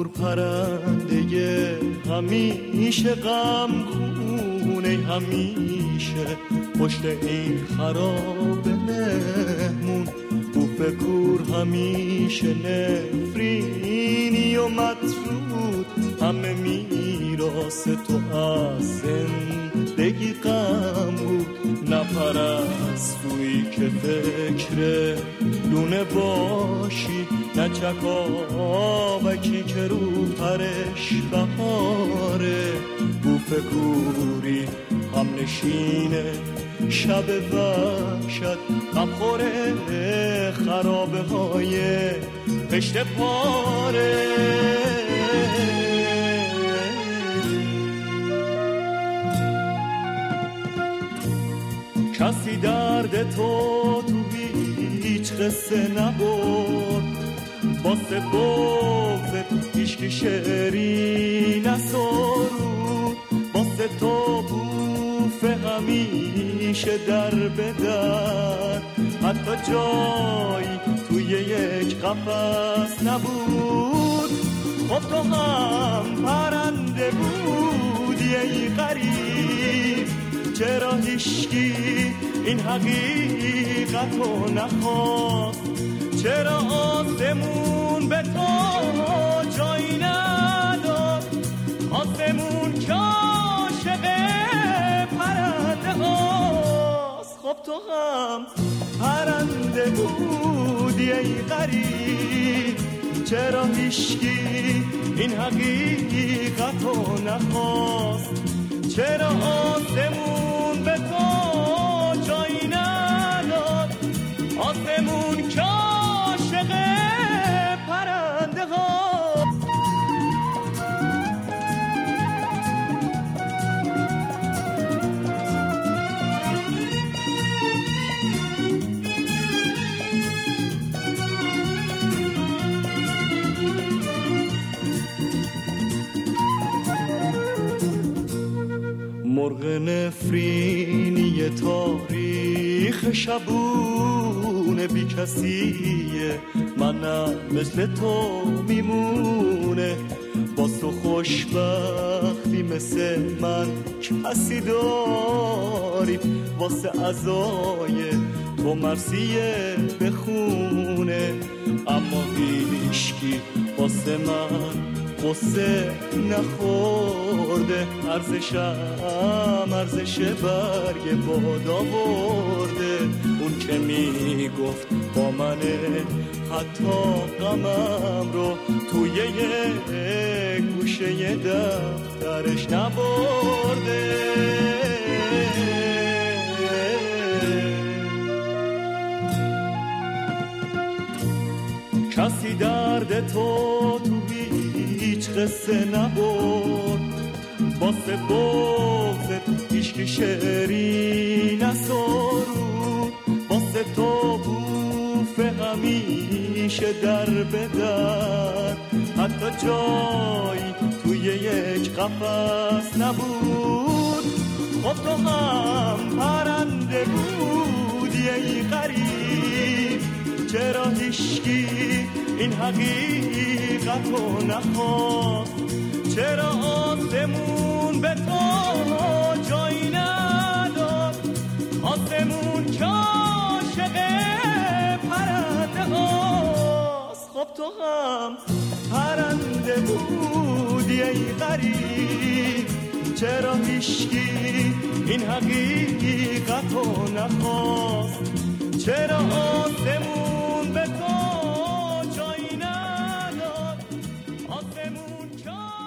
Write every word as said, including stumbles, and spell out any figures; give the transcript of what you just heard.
کور پرنده همیشه غم خونه، همیشه پشت این خراب مهمون. بوف کور همیشه نفرینی و مطرود، همه میراث تو از زندگی غم بود. نه پرستویی که فکر لونه باشی، نه چکاوکی که رو پرش بهاره. بوف کوری هم نشینه شب وحشت، غمخوره خرابه های پشت پاره. کسی درد تو تو هیچ قصه نبرد، واسه بغزت هیچکی شعری نسرود. واسه تو بوف همیشه در به در، حتی جایی توی یک قفس نبود. خب تو هم پرنده بودی ای غریب، چرا هیچکی این حقیقتو نخواست؟ چرا آسمون به تو جایی نداد؟ آسمون که عاشق پرنده هاست. خب تو هم پرنده بودی ای غریب، چرا هیچکی این حقیقتو نخواست؟ چرا آسمون به تو جایی نداد؟ آسمون که عاشق پرنده ها. مرغ نفرینی تاریخ شبونه بی کسیه، منم مثل تو میمونه. با تو خوشبختی مثل من کسی داری؟ واسه عزای تو مرثیه بخونه. اما هیچکی واسه من قصه نخورده، ارزشم ارزش برگ باد آورده. اون که میگفت با منه حتی غمم رو توی یه گوشه دفترش نبرده. کسی درد تو تو هیچ قصه نبرد، واسه بغزت هیچکی شعری نسرود. واسه تو بوف همیشه در به در، حتی جایی توی یک قفس نبود. خب تو هم پرنده بودی ای غریب، چرا هیچکی این حقیقتو نخواست؟ چرا آسمون به تو جایی نداد؟ آسمون که عاشق پرنده هاست. خب تو هم پرنده بودی ای غریب، چرا هیچکی این حقیقتو نخواست؟ چرا آسمون به تو جایی نداد؟ آسمون که